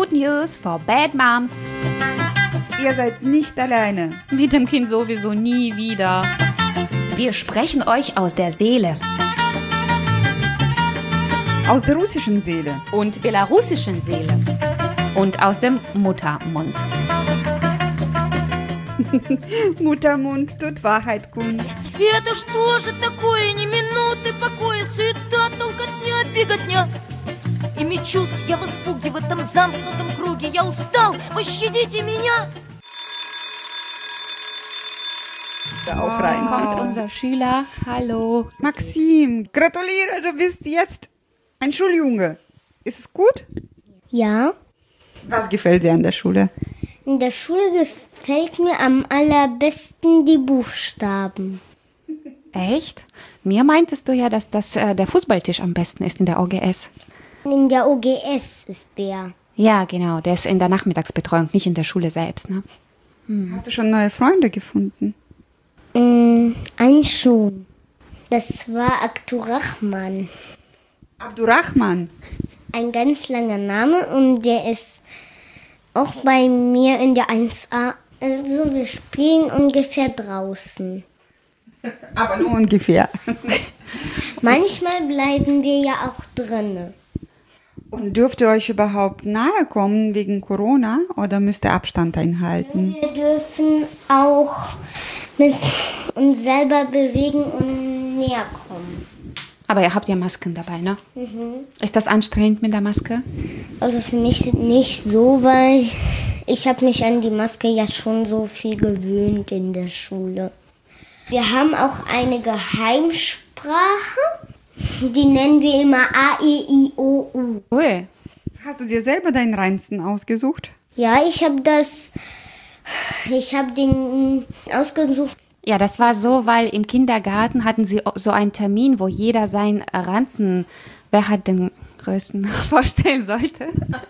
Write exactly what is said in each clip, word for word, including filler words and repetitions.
Good News for Bad Moms. Ihr seid nicht alleine. Mit dem Kind sowieso nie wieder. Wir sprechen euch aus der Seele. Aus der russischen Seele. Und belarussischen Seele. Und aus dem Muttermund. Muttermund tut Wahrheit kund. Это что же такое? Ни минуты покоя, суета, толкотня, беготня. И мечусь я в испуге в этом замкнутом круге. Я устал, пощадите меня. Auch rein. Kommt unser Schüler. Hallo. Maxim, gratuliere, du bist jetzt ein Schuljunge. Ist es gut? Ja, Was gefällt dir an der Schule? in der Schule gefällt mir am allerbesten die Buchstaben. Echt? Mir meintest du ja, dass das äh, der Fußballtisch am besten ist in der O G S. In der O G S ist der. Ja, genau. Der ist in der Nachmittagsbetreuung, nicht in der Schule selbst. Ne? Hast du schon neue Freunde gefunden? Mm, ein schon. Das war Abdurrahman. Abdurrahman. Ein ganz langer Name und der ist auch bei mir in der eins a. Also wir spielen ungefähr draußen. Aber nur ungefähr. Manchmal bleiben wir ja auch drinne. Und dürft ihr euch überhaupt nahe kommen wegen Corona oder müsst ihr Abstand einhalten? Wir dürfen auch mit uns selber bewegen und näher kommen. Aber ihr habt ja Masken dabei, ne? Ist das anstrengend mit der Maske? Also für mich nicht so, weil ich habe mich an die Maske ja schon so viel gewöhnt in der Schule. Wir haben auch eine Geheimsprache, die nennen wir immer A, E, I, O, U. Cool. Hast du dir selber deinen Reinsten ausgesucht? Ja, ich habe das, ich habe den ausgesucht. Ja, das war so, weil im Kindergarten hatten sie so einen Termin, wo jeder seinen Ranzen, wer hat den größten, vorstellen sollte.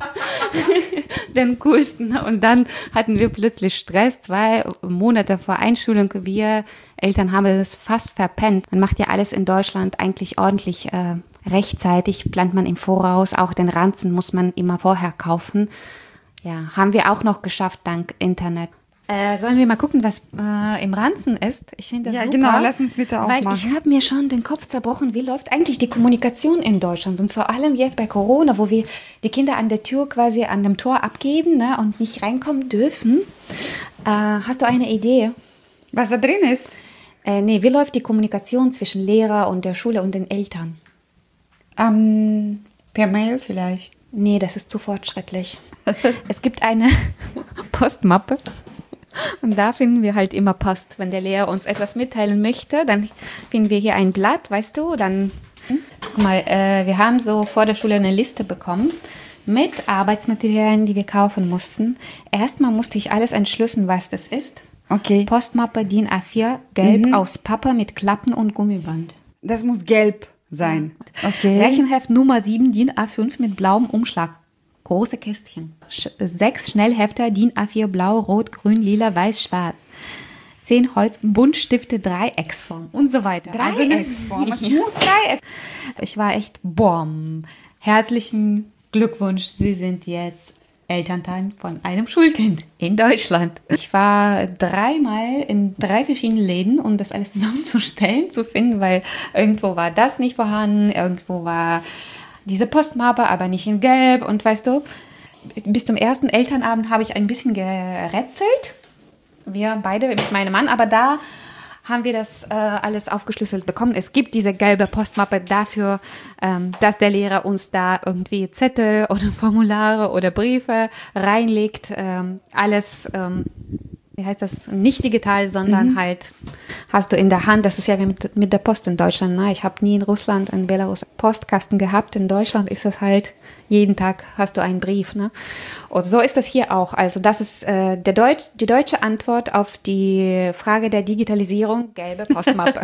Den coolsten. Und dann hatten wir plötzlich Stress, zwei Monate vor Einschulung. Wir Eltern haben das fast verpennt. Man macht ja alles in Deutschland eigentlich ordentlich äh, rechtzeitig, plant man im Voraus. Auch den Ranzen muss man immer vorher kaufen. Ja, haben wir auch noch geschafft, dank Internet. Äh, sollen wir mal gucken, was äh, im Ranzen ist? Ich finde das Ja, super. genau, lass uns bitte Weil aufmachen. ich habe mir schon den Kopf zerbrochen, wie läuft eigentlich die Kommunikation in Deutschland? Und vor allem jetzt bei Corona, wo wir die Kinder an der Tür quasi an dem Tor abgeben, ne, und nicht reinkommen dürfen. Äh, hast du eine Idee? Was da drin ist? Äh, nee, wie läuft die Kommunikation zwischen Lehrer und der Schule und den Eltern? Ähm, per Mail vielleicht. Nee, das ist zu fortschrittlich. Es gibt eine Postmappe. Und da finden wir halt immer Post. Wenn der Lehrer uns etwas mitteilen möchte, dann finden wir hier ein Blatt, weißt du, dann, guck mal, äh, wir haben so vor der Schule eine Liste bekommen mit Arbeitsmaterialien, die wir kaufen mussten. Erstmal musste ich alles entschlüsseln, was das ist. Okay. Postmappe D I N A vier, gelb aus Pappe mit Klappen und Gummiband. Das muss gelb sein. Okay. Rechenheft Nummer sieben, D I N A fünf mit blauem Umschlag. Große Kästchen. Sch- sechs Schnellhefter, D I N A vier, blau, rot, grün, lila, weiß, schwarz. Zehn Holzbuntstifte, Dreiecksform und so weiter. Dreiecksform. Es Also, muss Dreieck. ich war echt, boom. Herzlichen Glückwunsch, Sie sind jetzt Elternteil von einem Schulkind in Deutschland. Ich war dreimal in drei verschiedenen Läden, um das alles zusammenzustellen, zu finden, weil irgendwo war das nicht vorhanden, irgendwo war diese Postmappe, aber nicht in Gelb. Und weißt du, bis zum ersten Elternabend habe ich ein bisschen gerätselt. Wir beide mit meinem Mann, aber da haben wir das äh, alles aufgeschlüsselt bekommen. Es gibt diese gelbe Postmappe dafür, ähm, dass der Lehrer uns da irgendwie Zettel oder Formulare oder Briefe reinlegt. Ähm, alles, ähm, wie heißt das, nicht digital, sondern halt hast du in der Hand. Das ist ja wie mit, mit der Post in Deutschland. Ne? Ich habe nie in Russland, in Belarus Postkasten gehabt. In Deutschland ist es halt, jeden Tag hast du einen Brief. Ne? Und so ist das hier auch. Also das ist äh, der Deutsch, die deutsche Antwort auf die Frage der Digitalisierung, gelbe Postmappe.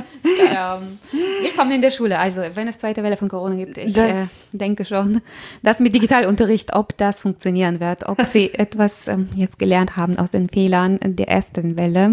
ähm, willkommen in der Schule. Also wenn es zweite Welle von Corona gibt, ich äh, Das- denke schon, dass mit Digitalunterricht, ob das funktionieren wird, ob sie etwas ähm, jetzt gelernt haben aus den Fehlern der ersten Welle.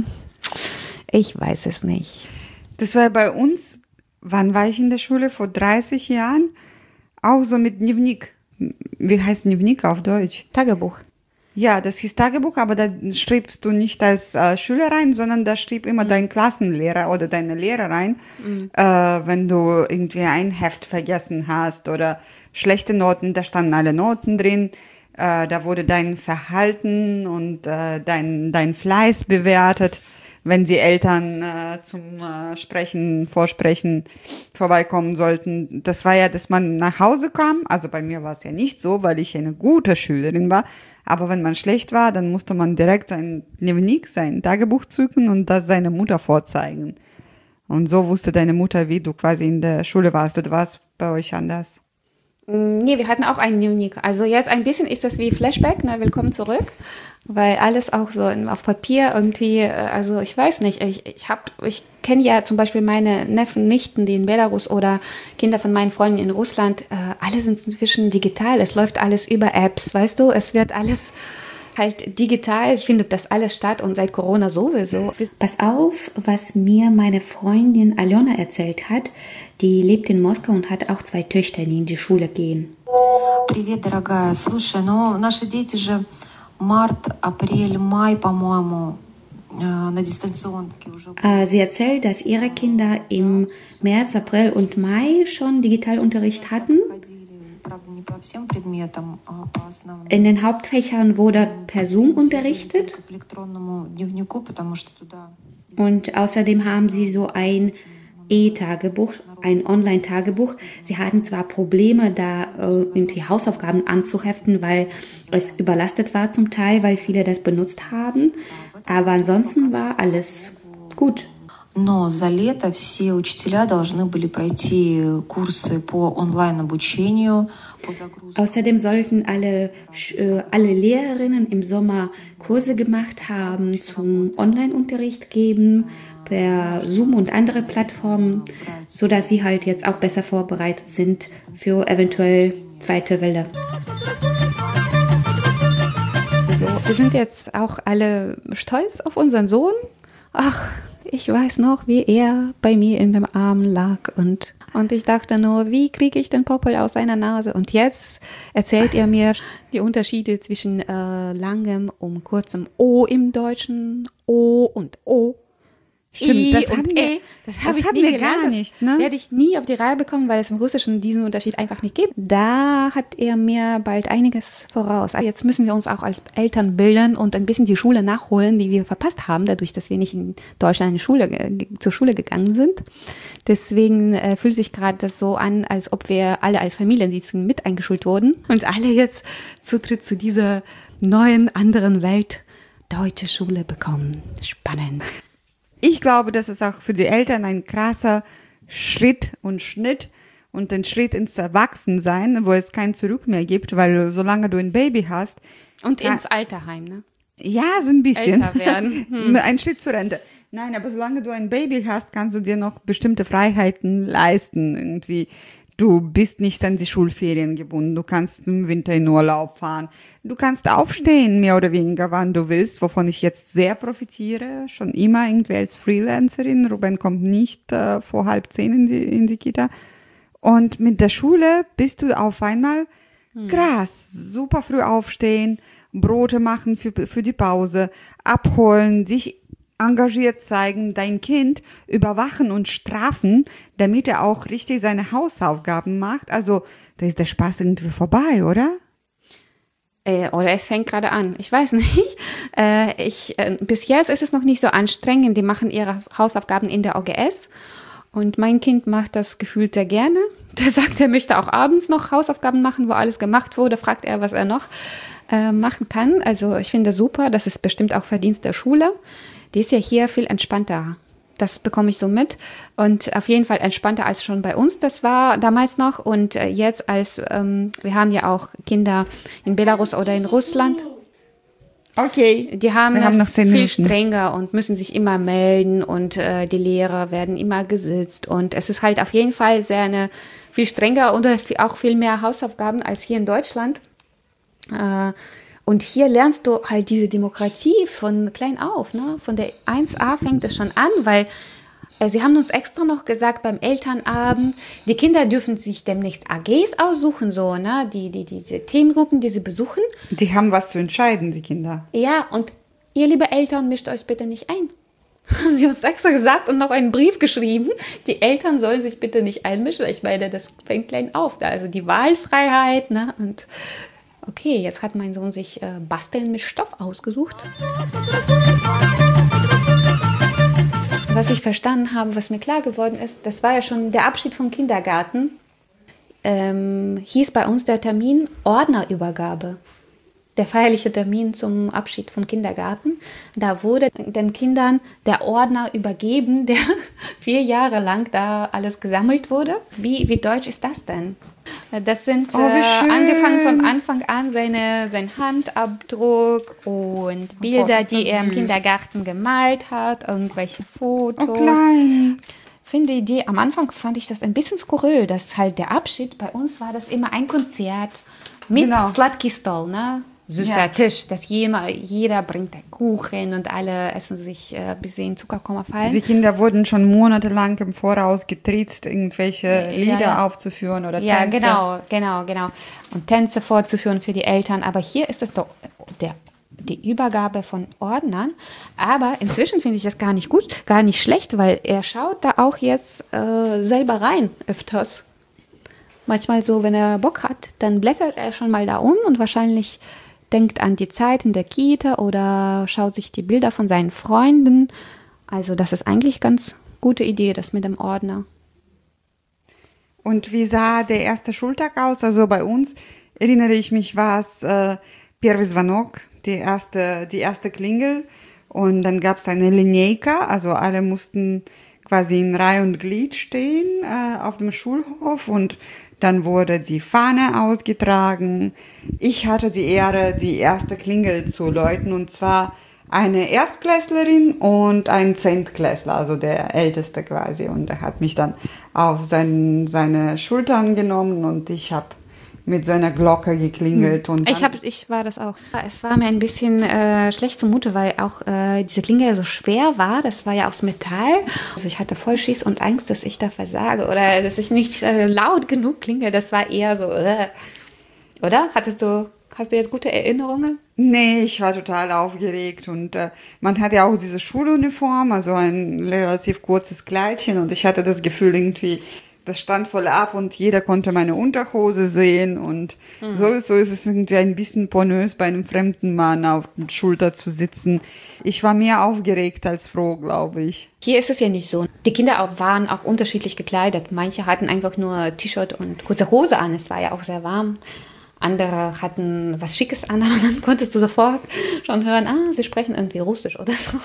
Ich weiß es nicht. Das war bei uns, wann war ich in der Schule? Vor dreißig Jahren. Auch so mit Dnevnik. wie heißt Dnevnik auf Deutsch? Tagebuch. Ja, das hieß Tagebuch, aber da schriebst du nicht als äh, Schüler rein, sondern da schrieb immer mhm. dein Klassenlehrer oder deine Lehrer rein, mhm. äh, wenn du irgendwie ein Heft vergessen hast oder schlechte Noten, da standen alle Noten drin, äh, da wurde dein Verhalten und äh, dein, dein Fleiß bewertet. Wenn die Eltern äh, zum äh, Sprechen, Vorsprechen vorbeikommen sollten. Das war ja, dass man nach Hause kam. Also bei mir war es ja nicht so, weil ich eine gute Schülerin war. Aber wenn man schlecht war, dann musste man direkt sein Dnevnik, sein Tagebuch zücken und das seiner Mutter vorzeigen. Und so wusste deine Mutter, wie du quasi in der Schule warst. Oder war es bei euch anders? Nee, wir hatten auch einen Dnevnik. Also jetzt ein bisschen ist das wie Flashback, ne? Willkommen zurück. Weil alles auch so auf Papier irgendwie, also ich weiß nicht, ich, ich habe, ich kenne ja zum Beispiel meine Neffen, Nichten, die in Belarus oder Kinder von meinen Freunden in Russland, äh, alle sind inzwischen digital, es läuft alles über Apps, weißt du, es wird alles halt digital, findet das alles statt und seit Corona sowieso. Pass auf, was mir meine Freundin Aljona erzählt hat, die lebt in Moskau und hat auch zwei Töchter, die in die Schule gehen. Привет, дорогая, слушай, ну наши дети же март, апрель, май, по-моему, на дистанционке уже. Sie erzählt, dass ihre Kinder im März, April und Mai schon Digitalunterricht hatten. In den Hauptfächern wurde per Zoom unterrichtet. Und außerdem haben sie so ein E-Tagebuch, ein Online-Tagebuch. Sie hatten zwar Probleme, da äh, irgendwie Hausaufgaben anzuheften, weil es überlastet war zum Teil, weil viele das benutzt haben, aber ansonsten war alles gut. Но за лето все учителя должны были пройти курсы по онлайн-обучению. Außerdem sollten alle, äh, alle Lehrerinnen im Sommer Kurse gemacht haben, zum Online-Unterricht geben, per Zoom und andere Plattformen, sodass sie halt jetzt auch besser vorbereitet sind für eventuell zweite Welle. So, wir sind jetzt auch alle stolz auf unseren Sohn. Ach, ich weiß noch, wie er bei mir in dem Arm lag und, und ich dachte nur, wie kriege ich den Popel aus seiner Nase? Und jetzt erzählt er mir die Unterschiede zwischen äh, langem und kurzem O im Deutschen, O und O. Stimmt, I das und haben wir, E. Das habe ich haben nie wir gelernt. gar nicht, ne? Das werde ich nie auf die Reihe bekommen, weil es im Russischen diesen Unterschied einfach nicht gibt. Da hat er mir bald einiges voraus. Jetzt müssen wir uns auch als Eltern bilden und ein bisschen die Schule nachholen, die wir verpasst haben, dadurch, dass wir nicht in Deutschland in die Schule, zur Schule gegangen sind. Deswegen äh, fühlt sich gerade das so an, als ob wir alle als Familiensitzung mit eingeschult wurden und alle jetzt Zutritt zu dieser neuen, anderen Welt deutsche Schule bekommen. Spannend. Ich glaube, das ist auch für die Eltern ein krasser Schritt und Schnitt und ein Schritt ins Erwachsensein, wo es kein Zurück mehr gibt, weil solange du ein Baby hast. Und ins Alterheim, ne? Ja, so ein bisschen. Älter werden. Hm. Ein Schritt zur Rente. Nein, aber solange du ein Baby hast, kannst du dir noch bestimmte Freiheiten leisten. Irgendwie, du bist nicht an die Schulferien gebunden. Du kannst im Winter in Urlaub fahren. Du kannst aufstehen, mehr oder weniger, wann du willst, wovon ich jetzt sehr profitiere. Schon immer irgendwie als Freelancerin. Ruben kommt nicht äh, vor halb zehn in die, in die Kita. Und mit der Schule bist du auf einmal hm. krass. Super früh aufstehen, Brote machen für, für die Pause, abholen, sich engagiert zeigen, dein Kind überwachen und strafen, damit er auch richtig seine Hausaufgaben macht. Also, da ist der Spaß irgendwie vorbei, oder? Äh, oder es fängt gerade an. Ich weiß nicht. Äh, ich, äh, bis jetzt ist es noch nicht so anstrengend. Die machen ihre Hausaufgaben in der O G S. Und mein Kind macht das gefühlt sehr gerne. Der sagt, er möchte auch abends noch Hausaufgaben machen, wo alles gemacht wurde. Fragt er, was er noch äh, machen kann. Also ich finde das super. Das ist bestimmt auch Verdienst der Schule. Die ist ja hier viel entspannter. Das bekomme ich so mit. Und auf jeden Fall entspannter als schon bei uns. Das war damals noch. Und jetzt als, ähm, wir haben ja auch Kinder in Belarus oder in Russland. Okay. Die haben wir das haben noch zehn viel Minuten. strenger und müssen sich immer melden. Und äh, die Lehrer werden immer gesitzt. Und es ist halt auf jeden Fall sehr eine, viel strenger und auch viel mehr Hausaufgaben als hier in Deutschland. Äh, Und hier lernst du halt diese Demokratie von klein auf, ne? Von der eins a fängt es schon an, weil Äh, Sie haben uns extra noch gesagt beim Elternabend, die Kinder dürfen sich demnächst A Gs aussuchen, so, ne? Die, die, diese Themengruppen, die sie besuchen. Die haben was zu entscheiden, die Kinder. Ja, und ihr liebe Eltern, mischt euch bitte nicht ein. Haben sie uns extra gesagt und noch einen Brief geschrieben. Die Eltern sollen sich bitte nicht einmischen. Ich meine, das fängt klein auf. Also die Wahlfreiheit, ne? Und okay, jetzt hat mein Sohn sich äh, Basteln mit Stoff ausgesucht. Was ich verstanden habe, was mir klar geworden ist, das war ja schon der Abschied vom Kindergarten. Ähm, hieß bei uns der Termin Ordnerübergabe. Der feierliche Termin zum Abschied vom Kindergarten. Da wurde den Kindern der Ordner übergeben, der vier Jahre lang da alles gesammelt wurde. Wie, wie deutsch ist das denn? Das sind Oh, wie äh, schön. angefangen von Anfang an seine, sein Handabdruck und Bilder, Gott, ist das die er im süß. Kindergarten gemalt hat, irgendwelche Fotos. Oh, klein. Finde die Idee, am Anfang fand ich das ein bisschen skurril, dass halt der Abschied, bei uns war das immer ein Konzert mit Genau. Sladký stol, ne? Süßer Ja. Tisch, dass jeder, jeder bringt einen Kuchen und alle essen sich, äh, bis sie in Zuckerkoma fallen. Die Kinder wurden schon monatelang im Voraus getriezt, irgendwelche Ja, Lieder ja. aufzuführen oder Ja, Tänze. genau, genau, genau. Und Tänze vorzuführen für die Eltern. Aber hier ist es doch der, die Übergabe von Ordnern. Aber inzwischen finde ich das gar nicht gut, gar nicht schlecht, weil er schaut da auch jetzt äh, selber rein öfters. Manchmal so, wenn er Bock hat, dann blättert er schon mal da um und wahrscheinlich denkt an die Zeit in der Kita oder schaut sich die Bilder von seinen Freunden. Also das ist eigentlich ganz gute Idee, das mit dem Ordner. Und wie sah der erste Schultag aus? Also bei uns erinnere ich mich, war es äh, Первый звонок, die erste, die erste Klingel. Und dann gab es eine Linejka, also alle mussten quasi in Reihe und Glied stehen äh, auf dem Schulhof und dann wurde die Fahne ausgetragen. Ich hatte die Ehre, die erste Klingel zu läuten, und zwar eine Erstklässlerin und ein Zehntklässler, also der Älteste quasi. Und er hat mich dann auf sein, seine Schultern genommen und ich habe mit so einer Glocke geklingelt. Und Ich, hab, ich war das auch. Es war mir ein bisschen äh, schlecht zumute, weil auch äh, diese Klingel so schwer war. Das war ja aus Metall. Also ich hatte voll Schiss und Angst, dass ich da versage oder dass ich nicht äh, laut genug klinge. Das war eher so, äh. Oder? Hattest du, hast du jetzt gute Erinnerungen? Nee, ich war total aufgeregt und äh, man hatte ja auch diese Schuluniform, also ein relativ kurzes Kleidchen und ich hatte das Gefühl irgendwie, das stand voll ab und jeder konnte meine Unterhose sehen und mhm. so, ist, so ist es irgendwie ein bisschen pornös, bei einem fremden Mann auf der Schulter zu sitzen. Ich war mehr aufgeregt als froh, glaube ich. Hier ist es ja nicht so. Die Kinder auch, waren auch unterschiedlich gekleidet. Manche hatten einfach nur T-Shirt und kurze Hose an. Es war ja auch sehr warm. Andere hatten was Schickes an, und dann konntest du sofort schon hören, ah, sie sprechen irgendwie Russisch oder so.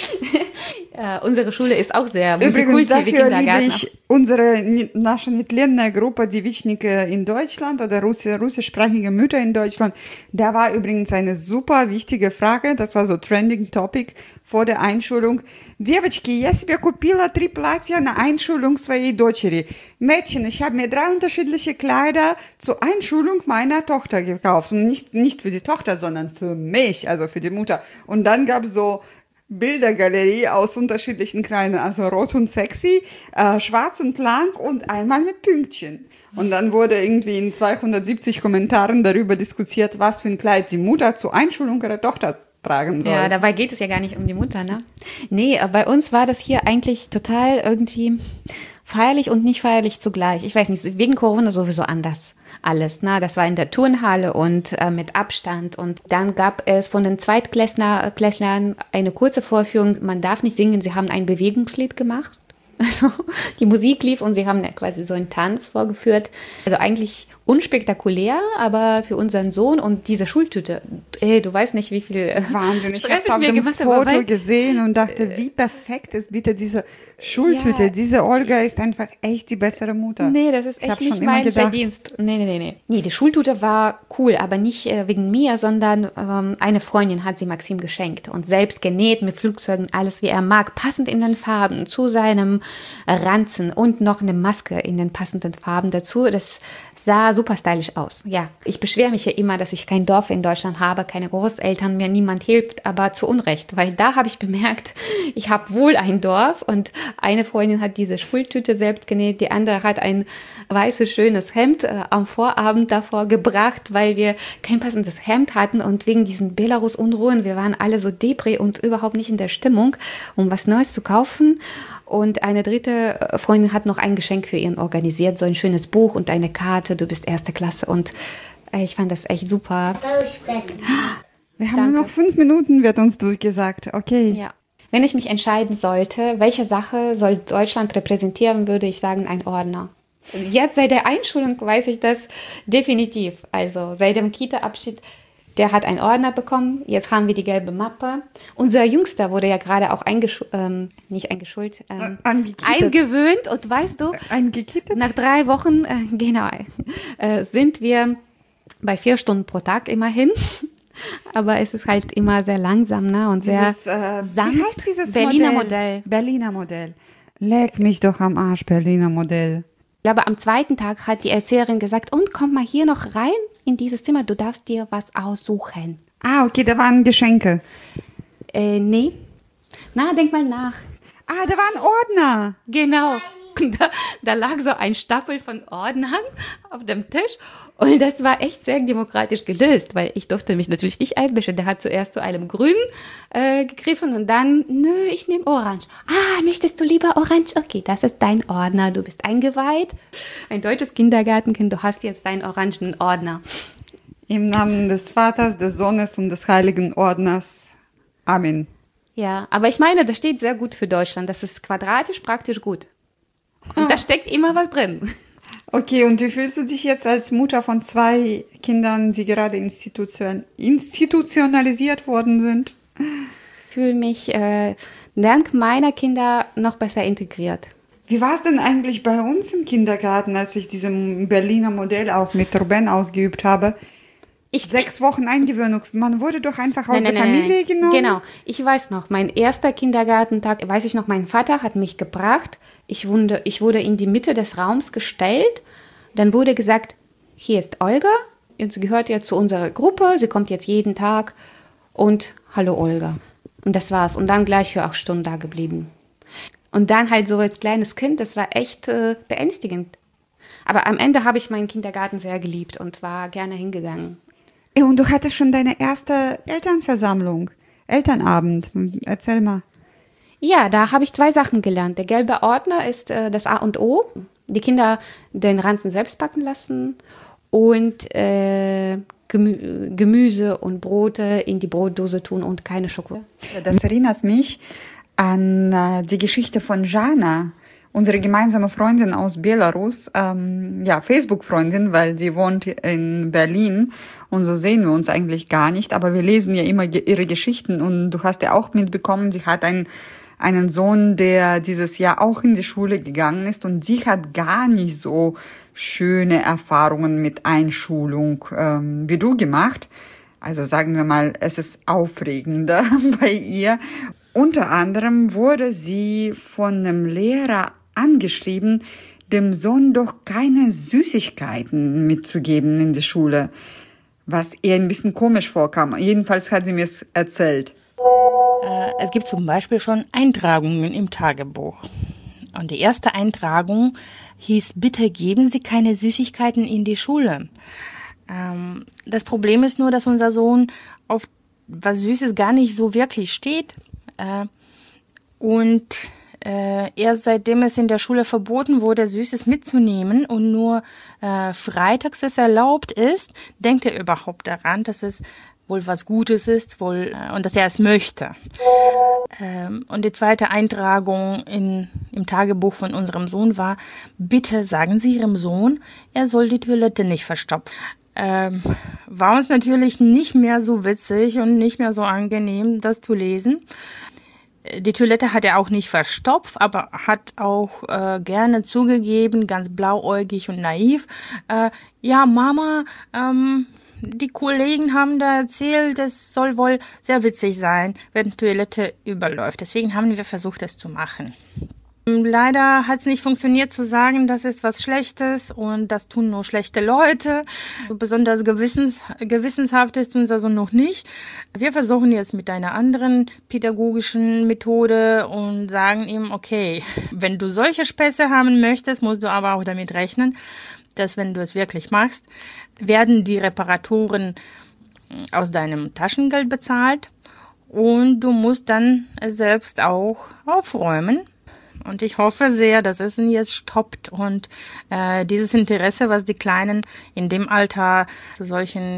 äh, unsere Schule ist auch sehr Übrigens, multikulti, dafür liebe Kindergarten. ich unsere naша нетленная Gruppe, die Wichtige in Deutschland oder Russi russischsprachige Mütter in Deutschland. Da war übrigens eine super wichtige Frage, das war so trending topic vor der Einschulung. Девочки, я себе купила три платья на Einschulung своей дочери. Mädchen, ich habe mir drei unterschiedliche Kleider zur Einschulung meiner Tochter gekauft. Und nicht, nicht für die Tochter, sondern für mich, also für die Mutter. Und dann gab es so Bildergalerie aus unterschiedlichen Kleidern, also rot und sexy, äh, schwarz und lang und einmal mit Pünktchen. Und dann wurde irgendwie in zweihundertsiebzig Kommentaren darüber diskutiert, was für ein Kleid die Mutter zur Einschulung ihrer Tochter tragen soll. Ja, dabei geht es ja gar nicht um die Mutter, ne? Nee, bei uns war das hier eigentlich total irgendwie feierlich und nicht feierlich zugleich. Ich weiß nicht, wegen Corona sowieso anders alles. Ne? Das war in der Turnhalle und äh, mit Abstand. Und dann gab es von den Zweitklässlern eine kurze Vorführung. Man darf nicht singen, sie haben ein Bewegungslied gemacht. Also die Musik lief und sie haben quasi so einen Tanz vorgeführt. Also eigentlich unspektakulär, aber für unseren Sohn und diese Schultüte, ey, du weißt nicht, wie viel Wahnsinn, ich habe Stress es auf mir dem gemacht habe, Foto weil- gesehen und dachte, wie perfekt ist bitte diese Schultüte. Ja. Diese Olga ist einfach echt die bessere Mutter. Nee, das ist Ich echt hab nicht schon immer mein gedacht. Verdienst. Nee, nee, nee, nee. Nee, die Schultüte war cool, aber nicht äh, wegen mir, sondern ähm, eine Freundin hat sie Maxim geschenkt und selbst genäht mit Flugzeugen, alles wie er mag, passend in den Farben zu seinem Ranzen und noch eine Maske in den passenden Farben dazu. Das sah super stylisch aus. Ja, ich beschwere mich ja immer, dass ich kein Dorf in Deutschland habe, keine Großeltern, mir niemand hilft, aber zu Unrecht, weil da habe ich bemerkt, ich habe wohl ein Dorf und eine Freundin hat diese Schultüte selbst genäht, die andere hat ein weißes, schönes Hemd äh, am Vorabend davor gebracht, weil wir kein passendes Hemd hatten und wegen diesen Belarus-Unruhen, wir waren alle so depri und überhaupt nicht in der Stimmung, um was Neues zu kaufen. Und eine dritte Freundin hat noch ein Geschenk für ihn organisiert, so ein schönes Buch und eine Karte, du bist erste Klasse. Und äh, ich fand das echt super. Wir haben Danke. nur noch fünf Minuten, wird uns durchgesagt. Okay. Ja. Wenn ich mich entscheiden sollte, welche Sache soll Deutschland repräsentieren, würde ich sagen, ein Ordner. Jetzt seit der Einschulung weiß ich das definitiv. Also seit dem Kita-Abschied, der hat einen Ordner bekommen. Jetzt haben wir die gelbe Mappe. Unser Jüngster wurde ja gerade auch eingeschult, ähm, nicht eingeschult, ähm, eingewöhnt. Und weißt du, Eingekittet? nach drei Wochen, äh, genau, äh, sind wir bei vier Stunden pro Tag immerhin. Aber es ist halt immer sehr langsam, ne? Und sehr Dieses, äh, sanft. Wie heißt dieses Berliner Modell? Modell. Berliner Modell. Leck mich doch am Arsch, Berliner Modell. Ich glaube, am zweiten Tag hat die Erzieherin gesagt, und komm mal hier noch rein in dieses Zimmer, du darfst dir was aussuchen. Ah, okay, da waren Geschenke. Äh, nee. Na, denk mal nach. Ah, da waren Ordner. Genau. Da, da lag so ein Stapel von Ordnern auf dem Tisch und das war echt sehr demokratisch gelöst, weil ich durfte mich natürlich nicht einmischen. Der hat zuerst zu einem Grün äh, gegriffen und dann, nö, ich nehme Orange. Ah, möchtest du lieber Orange? Okay, das ist dein Ordner, du bist eingeweiht. Ein deutsches Kindergartenkind, du hast jetzt deinen orangen Ordner. Im Namen des Vaters, des Sohnes und des Heiligen Ordners. Amen. Ja, aber ich meine, das steht sehr gut für Deutschland. Das ist quadratisch praktisch gut. Und da steckt immer was drin. Okay, und wie fühlst du dich jetzt als Mutter von zwei Kindern, die gerade institution institutionalisiert worden sind? Ich fühle mich äh, dank meiner Kinder noch besser integriert. Wie war es denn eigentlich bei uns im Kindergarten, als ich diesem Berliner Modell auch mit Ruben ausgeübt habe? Ich, Sechs Wochen Eingewöhnung. Man wurde doch einfach aus nein, der nein, Familie nein, genommen. Genau. Ich weiß noch, mein erster Kindergartentag, weiß ich noch, mein Vater hat mich gebracht. Ich wurde, ich wurde in die Mitte des Raums gestellt. Dann wurde gesagt, hier ist Olga. Sie gehört jetzt zu unserer Gruppe. Sie kommt jetzt jeden Tag. Und hallo Olga. Und das war's. Und dann gleich für acht Stunden da geblieben. Und dann halt so als kleines Kind, das war echt äh, beängstigend. Aber am Ende habe ich meinen Kindergarten sehr geliebt und war gerne hingegangen. Und du hattest schon deine erste Elternversammlung, Elternabend. Erzähl mal. Ja, da habe ich zwei Sachen gelernt. Der gelbe Ordner ist äh, das A und O. Die Kinder den Ranzen selbst backen lassen und äh, Gemü Gemüse und Brote in die Brotdose tun und keine Schokolade. Das erinnert mich an äh, die Geschichte von Jana, unsere gemeinsame Freundin aus Belarus, ähm, ja, Facebook-Freundin, weil sie wohnt in Berlin und so sehen wir uns eigentlich gar nicht, aber wir lesen ja immer ge ihre Geschichten und du hast ja auch mitbekommen, sie hat einen, einen Sohn, der dieses Jahr auch in die Schule gegangen ist und sie hat gar nicht so schöne Erfahrungen mit Einschulung ähm, wie du gemacht. Also sagen wir mal, es ist aufregender bei ihr. Unter anderem wurde sie von einem Lehrer angeschrieben, dem Sohn doch keine Süßigkeiten mitzugeben in die Schule, was ihr ein bisschen komisch vorkam. Jedenfalls hat sie mir es erzählt. Es gibt zum Beispiel schon Eintragungen im Tagebuch. Und die erste Eintragung hieß, bitte geben Sie keine Süßigkeiten in die Schule. Das Problem ist nur, dass unser Sohn auf was Süßes gar nicht so wirklich steht. Und Äh, erst seitdem es in der Schule verboten wurde, Süßes mitzunehmen und nur äh, freitags es erlaubt ist, denkt er überhaupt daran, dass es wohl was Gutes ist wohl äh, und dass er es möchte. Ähm, und die zweite Eintragung in, im Tagebuch von unserem Sohn war, bitte sagen Sie Ihrem Sohn, er soll die Toilette nicht verstopfen. Ähm, war uns natürlich nicht mehr so witzig und nicht mehr so angenehm, das zu lesen. Die Toilette hat er auch nicht verstopft, aber hat auch äh, gerne zugegeben, ganz blauäugig und naiv. Äh, ja, Mama, ähm, die Kollegen haben da erzählt, es soll wohl sehr witzig sein, wenn die Toilette überläuft. Deswegen haben wir versucht, das zu machen. Leider hat es nicht funktioniert zu sagen, das ist was Schlechtes und das tun nur schlechte Leute. Besonders gewissens, gewissenshaft ist unser Sohn noch nicht. Wir versuchen jetzt mit einer anderen pädagogischen Methode und sagen ihm, okay, wenn du solche Späße haben möchtest, musst du aber auch damit rechnen, dass wenn du es wirklich machst, werden die Reparaturen aus deinem Taschengeld bezahlt und du musst dann selbst auch aufräumen. Und ich hoffe sehr, dass es ihn jetzt stoppt und äh, dieses Interesse, was die Kleinen in dem Alter zu solchen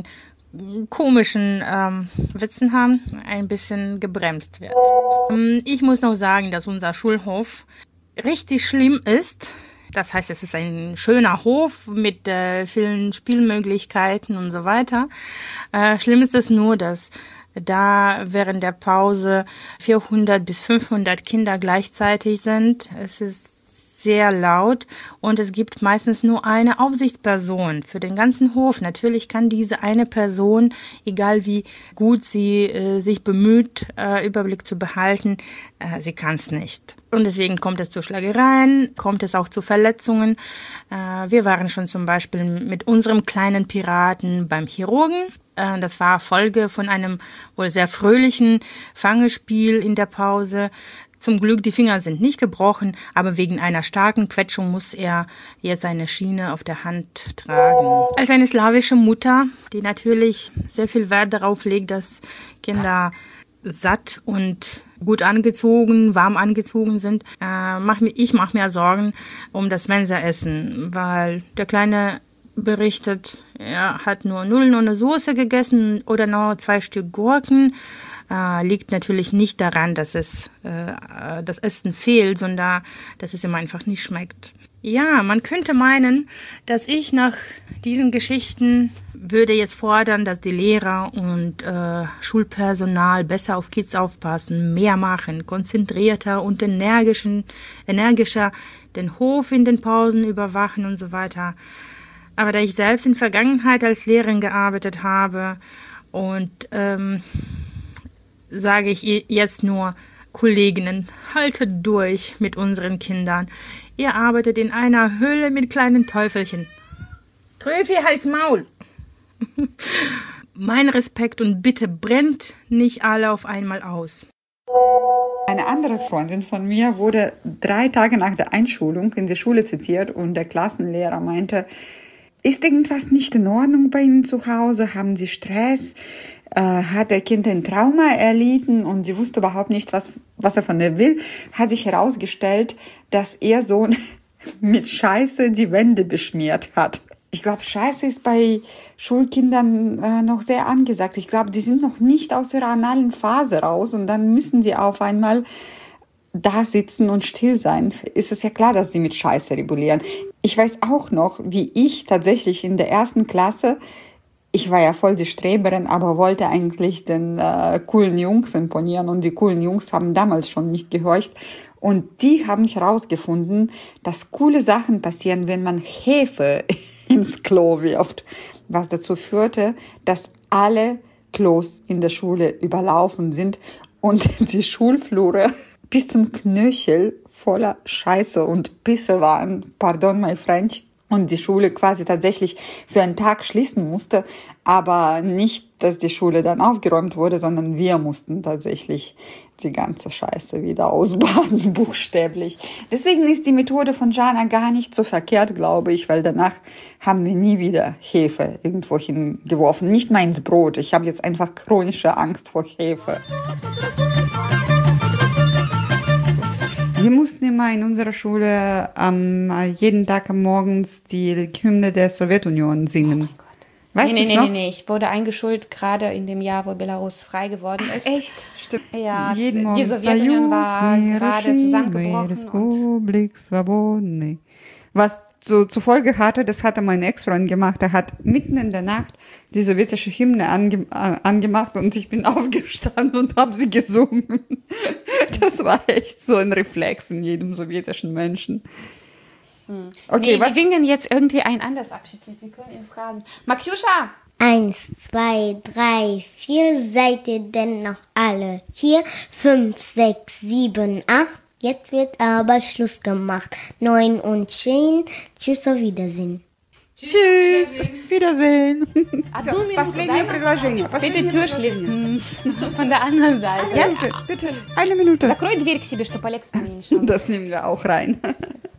komischen ähm, Witzen haben, ein bisschen gebremst wird. Ich muss noch sagen, dass unser Schulhof richtig schlimm ist. Das heißt, es ist ein schöner Hof mit äh, vielen Spielmöglichkeiten und so weiter. Äh, schlimm ist es nur, dass da während der Pause vierhundert bis fünfhundert Kinder gleichzeitig sind. Es ist sehr laut und es gibt meistens nur eine Aufsichtsperson für den ganzen Hof. Natürlich kann diese eine Person, egal wie gut sie äh, sich bemüht, äh, Überblick zu behalten, äh, sie kann es nicht. Und deswegen kommt es zu Schlägereien, kommt es auch zu Verletzungen. Äh, wir waren schon zum Beispiel mit unserem kleinen Piraten beim Chirurgen. Das war Folge von einem wohl sehr fröhlichen Fangespiel in der Pause. Zum Glück, die Finger sind nicht gebrochen, aber wegen einer starken Quetschung muss er jetzt seine Schiene auf der Hand tragen. Als eine slawische Mutter, die natürlich sehr viel Wert darauf legt, dass Kinder satt und gut angezogen, warm angezogen sind, äh, mach mir, ich mache mir Sorgen um das Mensaessen, weil der Kleine berichtet, er hat nur Nudeln ohne Soße gegessen oder nur zwei Stück Gurken. Äh, liegt natürlich nicht daran, dass es äh, das Essen fehlt, sondern dass es ihm einfach nicht schmeckt. Ja, man könnte meinen, dass ich nach diesen Geschichten würde jetzt fordern, dass die Lehrer und äh, Schulpersonal besser auf Kids aufpassen, mehr machen, konzentrierter und energischen, energischer den Hof in den Pausen überwachen und so weiter. Aber da ich selbst in Vergangenheit als Lehrerin gearbeitet habe und ähm, sage ich jetzt nur, Kolleginnen, haltet durch mit unseren Kindern. Ihr arbeitet in einer Höhle mit kleinen Teufelchen. Tröfi, halt's Maul! Mein Respekt und bitte brennt nicht alle auf einmal aus. Eine andere Freundin von mir wurde drei Tage nach der Einschulung in die Schule zitiert und der Klassenlehrer meinte, ist irgendwas nicht in Ordnung bei Ihnen zu Hause? Haben Sie Stress? Äh, hat der Kind ein Trauma erlitten und sie wusste überhaupt nicht, was, was er von ihr will? Hat sich herausgestellt, dass ihr Sohn mit Scheiße die Wände beschmiert hat. Ich glaube, Scheiße ist bei Schulkindern äh, noch sehr angesagt. Ich glaube, die sind noch nicht aus ihrer analen Phase raus und dann müssen sie auf einmal da sitzen und still sein. Ist es ja klar, dass sie mit Scheiße rebellieren. Ich weiß auch noch, wie ich tatsächlich in der ersten Klasse, ich war ja voll die Streberin, aber wollte eigentlich den äh, coolen Jungs imponieren und die coolen Jungs haben damals schon nicht gehorcht. Und die haben herausgefunden, dass coole Sachen passieren, wenn man Hefe ins Klo wirft, was dazu führte, dass alle Klos in der Schule überlaufen sind und die Schulflure bis zum Knöchel voller Scheiße und Pisse waren, pardon my French, und die Schule quasi tatsächlich für einen Tag schließen musste, aber nicht, dass die Schule dann aufgeräumt wurde, sondern wir mussten tatsächlich die ganze Scheiße wieder ausbaden, buchstäblich. Deswegen ist die Methode von Jana gar nicht so verkehrt, glaube ich, weil danach haben wir nie wieder Hefe irgendwo hingeworfen. Nicht mal ins Brot. Ich habe jetzt einfach chronische Angst vor Hefe. Wir mussten immer in unserer Schule ähm, jeden Tag morgens die Hymne der Sowjetunion singen. Oh mein Gott. Weißt nee, du nee, noch? nee, nee, ich wurde eingeschult, gerade in dem Jahr, wo Belarus frei geworden ist. Echt? Stimmt. Ja, jeden die Sowjetunion war gerade zusammengebrochen. Was so zur Folge hatte, das hatte mein Ex-Freund gemacht. Er hat mitten in der Nacht die sowjetische Hymne ange, äh, angemacht und ich bin aufgestanden und habe sie gesungen. Das war echt so ein Reflex in jedem sowjetischen Menschen. Hm. Okay, nee, was? Wir singen jetzt irgendwie ein anderes Abschiedslied. Wir können ihn fragen. Maksjuscha! Eins, zwei, drei, vier, seid ihr denn noch alle hier? Fünf, sechs, sieben, acht. Jetzt wird aber Schluss gemacht. Neun und zehn. Tschüss, auf Wiedersehen. Tschüss, Wiedersehen. Одну минуту, Последнее предложение. Bitte Türschließen von der anderen Seite. Bitte, bitte, eine Minute. Закрой дверь к себе, чтобы Alex mir nicht schauen. Das nehmen wir auch rein.